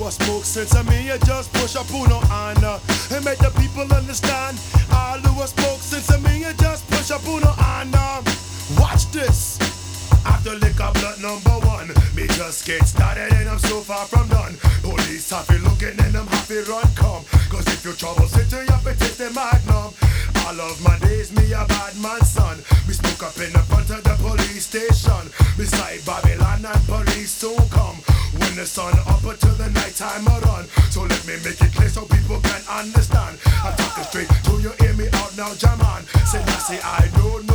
a smoke since I mean you just push up uno on and make the people understand. All who a smoke since I mean you just push up uno on. Watch this. After liquor blood number one, me just get started and I'm so far from done. Police happy looking and I'm happy run come. Cause if you trouble city, you have to take the magnum. All of my days, me a bad man son. We smoke up in the front of the police station. Beside Babylon and police soon come. When the sun up until the night time I run. So let me make it clear so people can understand. I'm talking straight to you, hear me out now, Jaman. Say, I don't know.